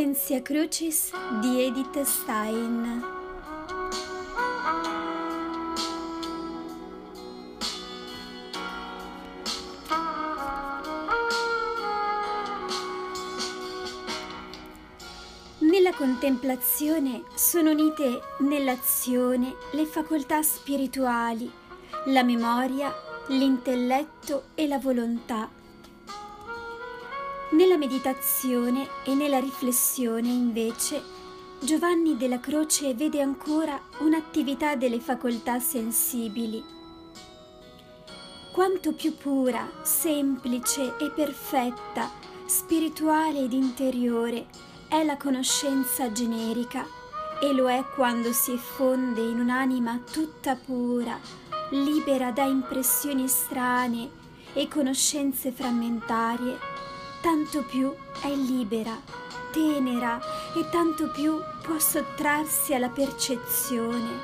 Sentia Crucis di Edith Stein. Nella contemplazione sono unite nell'azione le facoltà spirituali, la memoria, l'intelletto e la volontà. Nella meditazione e nella riflessione, invece, Giovanni della Croce vede ancora un'attività delle facoltà sensibili. Quanto più pura, semplice e perfetta, spirituale ed interiore è la conoscenza generica, e lo è quando si effonde in un'anima tutta pura, libera da impressioni strane e conoscenze frammentarie, tanto più è libera, tenera e tanto più può sottrarsi alla percezione.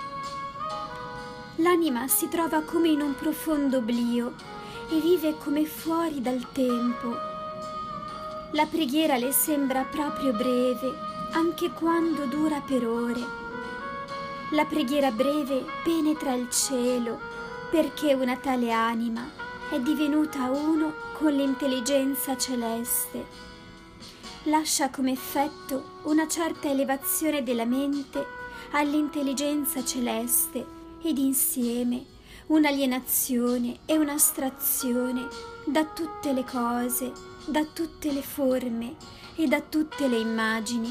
L'anima si trova come in un profondo oblio e vive come fuori dal tempo. La preghiera le sembra proprio breve, anche quando dura per ore. La preghiera breve penetra il cielo, perché una tale anima è divenuta uno con l'intelligenza celeste. Lascia come effetto una certa elevazione della mente all'intelligenza celeste ed insieme un'alienazione e un'astrazione da tutte le cose, da tutte le forme e da tutte le immagini.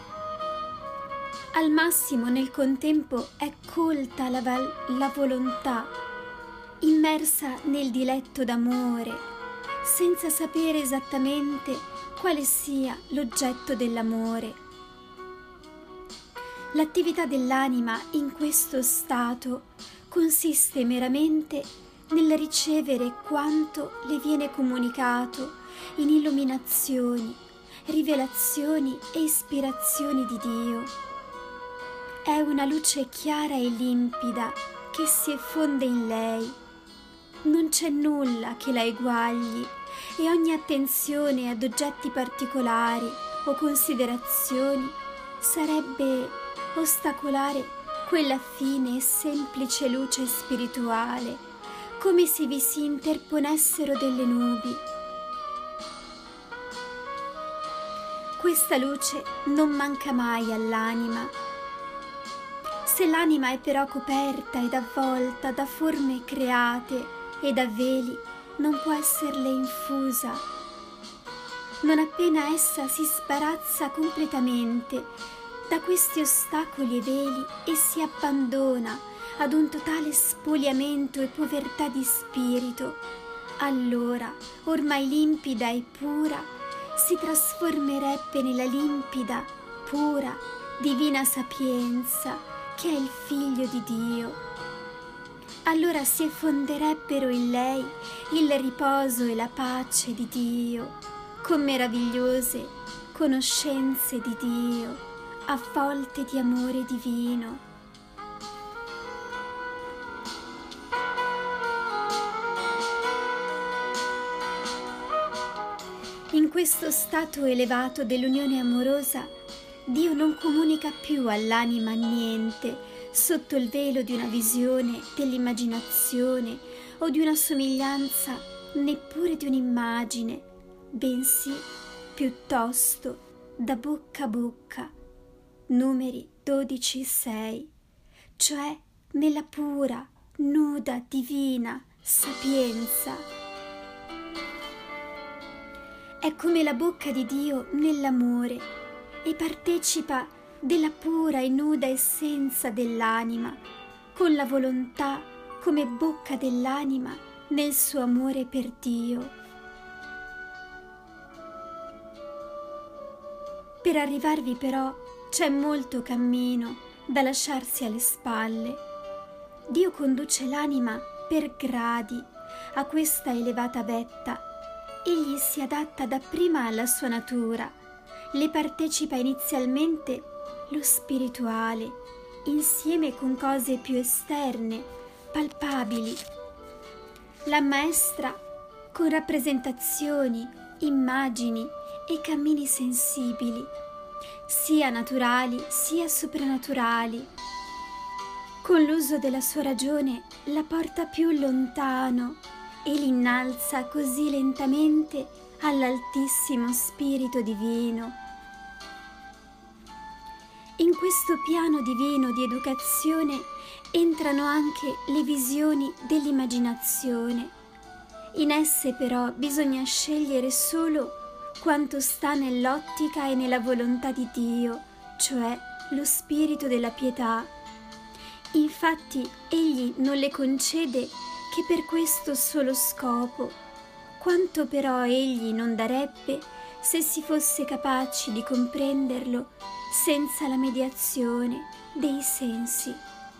Al massimo nel contempo è colta la volontà, immersa nel diletto d'amore, senza sapere esattamente quale sia l'oggetto dell'amore. L'attività dell'anima in questo stato consiste meramente nel ricevere quanto le viene comunicato in illuminazioni, rivelazioni e ispirazioni di Dio. È una luce chiara e limpida che si effonde in lei. Non c'è nulla che la eguagli e ogni attenzione ad oggetti particolari o considerazioni sarebbe ostacolare quella fine e semplice luce spirituale, come se vi si interponessero delle nubi. Questa luce non manca mai all'anima. Se l'anima è però coperta ed avvolta da forme create e da veli, non può esserle infusa. Non appena essa si sparazza completamente da questi ostacoli e veli e si abbandona ad un totale spoliamento e povertà di spirito, allora, ormai limpida e pura, si trasformerebbe nella limpida, pura, divina sapienza che è il Figlio di Dio. Allora si effonderebbero in lei il riposo e la pace di Dio, con meravigliose conoscenze di Dio, avvolte di amore divino. In questo stato elevato dell'unione amorosa, Dio non comunica più all'anima niente sotto il velo di una visione dell'immaginazione o di una somiglianza, neppure di un'immagine, bensì piuttosto da bocca a bocca. Numeri 12:6, cioè nella pura, nuda, divina sapienza. È come la bocca di Dio nell'amore e partecipa della pura e nuda essenza dell'anima, con la volontà come bocca dell'anima nel suo amore per Dio. Per arrivarvi però c'è molto cammino da lasciarsi alle spalle. Dio conduce l'anima per gradi a questa elevata vetta. Egli si adatta dapprima alla sua natura, le partecipa inizialmente lo spirituale, insieme con cose più esterne, palpabili. L'ammaestra con rappresentazioni, immagini e cammini sensibili, sia naturali sia soprannaturali. Con l'uso della sua ragione la porta più lontano e l'innalza così lentamente all'altissimo spirito divino. In questo piano divino di educazione entrano anche le visioni dell'immaginazione. In esse però bisogna scegliere solo quanto sta nell'ottica e nella volontà di Dio, cioè lo spirito della pietà. Infatti egli non le concede che per questo solo scopo, quanto però egli non darebbe se si fosse capaci di comprenderlo senza la mediazione dei sensi.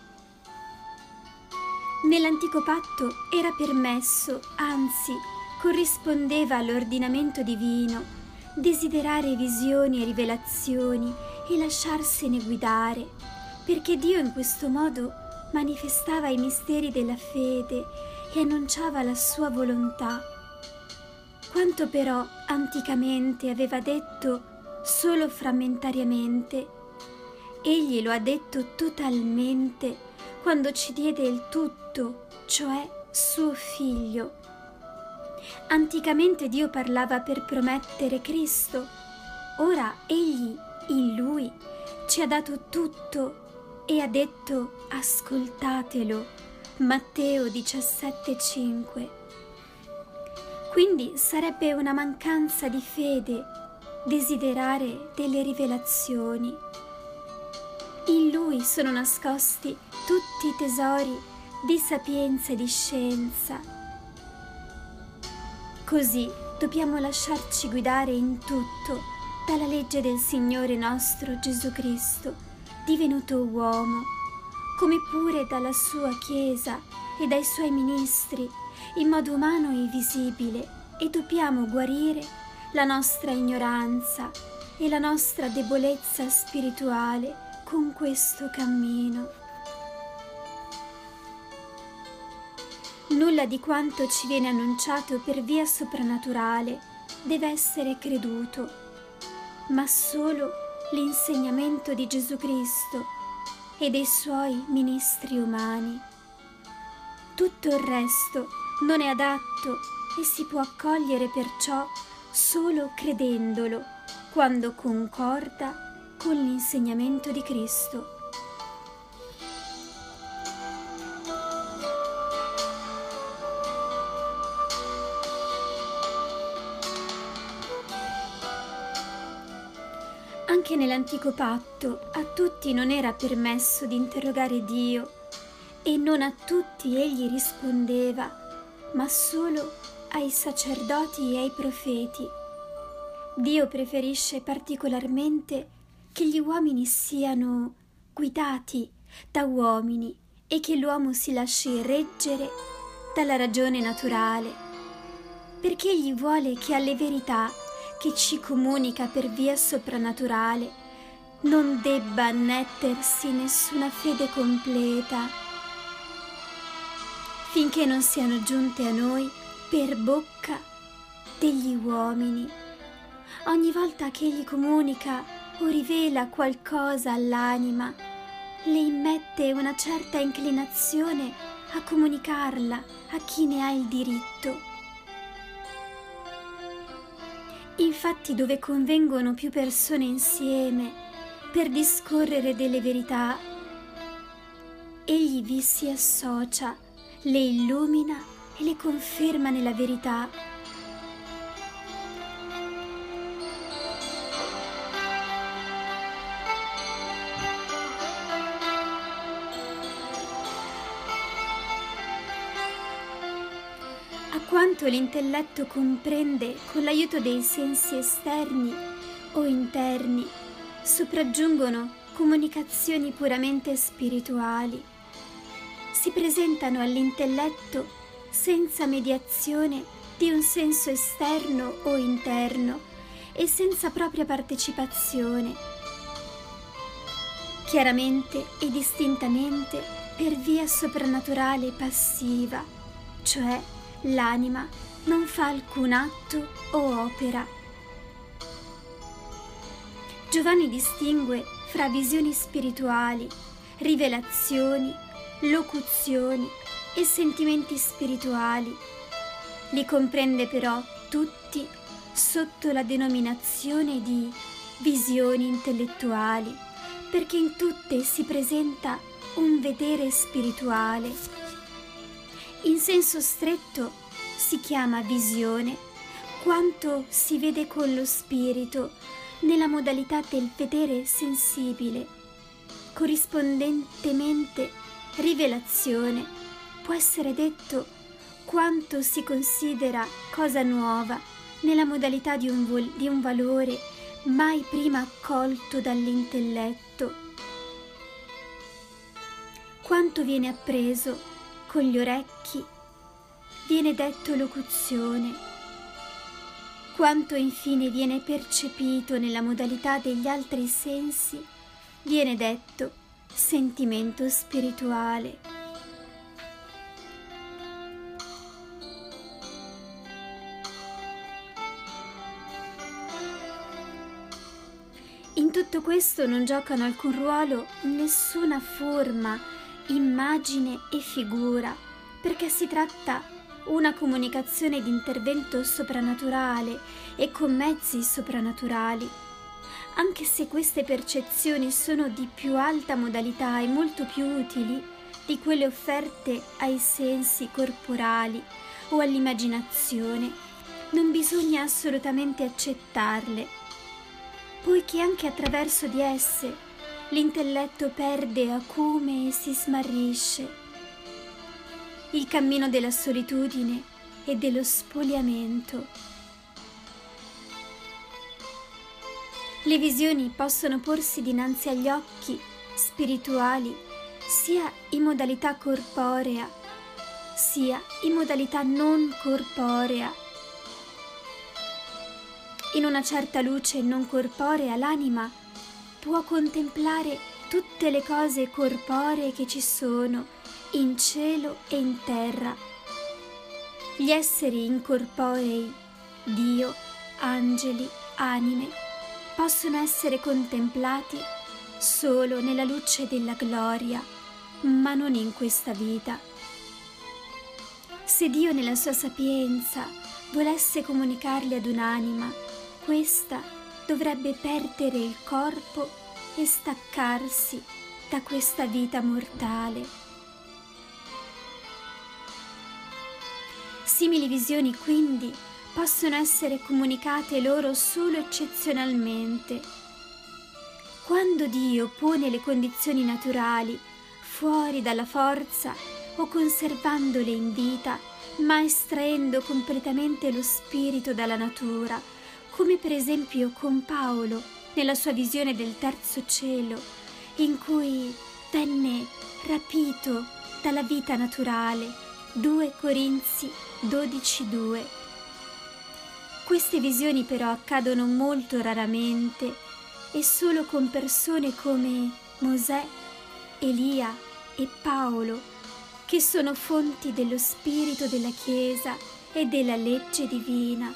Nell'antico patto era permesso, anzi corrispondeva all'ordinamento divino, desiderare visioni e rivelazioni e lasciarsene guidare, perché Dio in questo modo manifestava i misteri della fede e annunciava la sua volontà. Quanto però anticamente aveva detto solo frammentariamente, egli lo ha detto totalmente quando ci diede il tutto, cioè suo figlio. Anticamente Dio parlava per promettere Cristo, ora egli in lui ci ha dato tutto e ha detto ascoltatelo. Matteo 17,5. Quindi sarebbe una mancanza di fede desiderare delle rivelazioni. In lui sono nascosti tutti i tesori di sapienza e di scienza. Così dobbiamo lasciarci guidare in tutto dalla legge del Signore nostro Gesù Cristo, divenuto uomo, come pure dalla sua Chiesa e dai suoi ministri, in modo umano e visibile, e dobbiamo guarire la nostra ignoranza e la nostra debolezza spirituale con questo cammino. Nulla di quanto ci viene annunciato per via soprannaturale deve essere creduto, ma solo l'insegnamento di Gesù Cristo e dei suoi ministri umani. Tutto il resto non è adatto e si può accogliere perciò solo credendolo, quando concorda con l'insegnamento di Cristo. Anche nell'antico patto a tutti non era permesso di interrogare Dio e non a tutti egli rispondeva, ma solo ai sacerdoti e ai profeti. Dio preferisce particolarmente che gli uomini siano guidati da uomini e che l'uomo si lasci reggere dalla ragione naturale, perché egli vuole che alle verità che ci comunica per via soprannaturale non debba annettersi nessuna fede completa, finché non siano giunte a noi per bocca degli uomini. Ogni volta che egli comunica o rivela qualcosa all'anima, le immette una certa inclinazione a comunicarla a chi ne ha il diritto. Infatti, dove convengono più persone insieme per discorrere delle verità, egli vi si associa, le illumina e le conferma nella verità. A quanto l'intelletto comprende con l'aiuto dei sensi esterni o interni, sopraggiungono comunicazioni puramente spirituali. Si presentano all'intelletto senza mediazione di un senso esterno o interno e senza propria partecipazione, chiaramente e distintamente per via soprannaturale passiva, cioè l'anima non fa alcun atto o opera. Giovanni distingue fra visioni spirituali, rivelazioni, locuzioni e sentimenti spirituali. Li comprende però tutti sotto la denominazione di visioni intellettuali, perché in tutte si presenta un vedere spirituale. In senso stretto si chiama visione quanto si vede con lo spirito nella modalità del vedere sensibile. Corrispondentemente, rivelazione può essere detto quanto si considera cosa nuova nella modalità di un valore mai prima accolto dall'intelletto. Quanto viene appreso con gli orecchi viene detto locuzione. Quanto infine viene percepito nella modalità degli altri sensi viene detto sentimento spirituale. In tutto questo non giocano alcun ruolo nessuna forma, immagine e figura, perché si tratta una comunicazione di intervento soprannaturale e con mezzi soprannaturali. Anche se queste percezioni sono di più alta modalità e molto più utili di quelle offerte ai sensi corporali o all'immaginazione, non bisogna assolutamente accettarle, poiché anche attraverso di esse l'intelletto perde acume e si smarrisce. Il cammino della solitudine e dello spogliamento. Le visioni possono porsi dinanzi agli occhi spirituali sia in modalità corporea sia in modalità non corporea. In una certa luce non corporea l'anima può contemplare tutte le cose corporee che ci sono in cielo e in terra. Gli esseri incorporei, Dio, angeli, anime, possono essere contemplati solo nella luce della gloria, ma non in questa vita. Se Dio nella sua sapienza volesse comunicarli ad un'anima, questa dovrebbe perdere il corpo e staccarsi da questa vita mortale. Simili visioni quindi possono essere comunicate loro solo eccezionalmente. Quando Dio pone le condizioni naturali fuori dalla forza o conservandole in vita, ma estraendo completamente lo spirito dalla natura, come per esempio con Paolo nella sua visione del terzo cielo, in cui venne rapito dalla vita naturale. 2 Corinzi 12:2. Queste visioni però accadono molto raramente e solo con persone come Mosè, Elia e Paolo, che sono fonti dello spirito della Chiesa e della legge divina.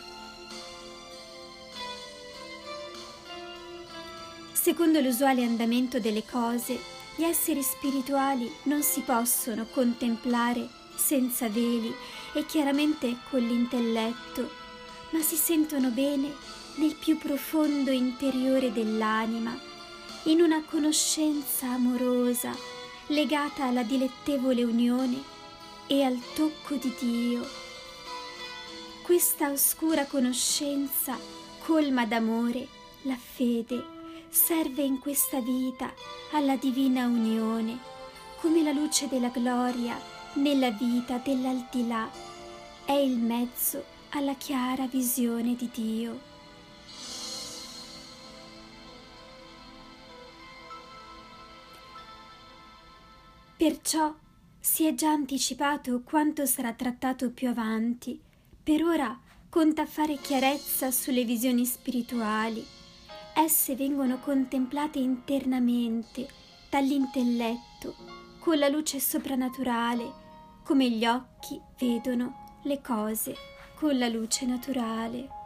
Secondo l'usuale andamento delle cose, gli esseri spirituali non si possono contemplare senza veli e chiaramente con l'intelletto, ma si sentono bene nel più profondo interiore dell'anima, in una conoscenza amorosa legata alla dilettevole unione e al tocco di Dio. Questa oscura conoscenza colma d'amore la fede, serve in questa vita alla divina unione, come la luce della gloria nella vita dell'aldilà è il mezzo alla chiara visione di Dio. Perciò si è già anticipato quanto sarà trattato più avanti. Per ora conta fare chiarezza sulle visioni spirituali. Esse vengono contemplate internamente dall'intelletto con la luce soprannaturale, come gli occhi vedono le cose con la luce naturale.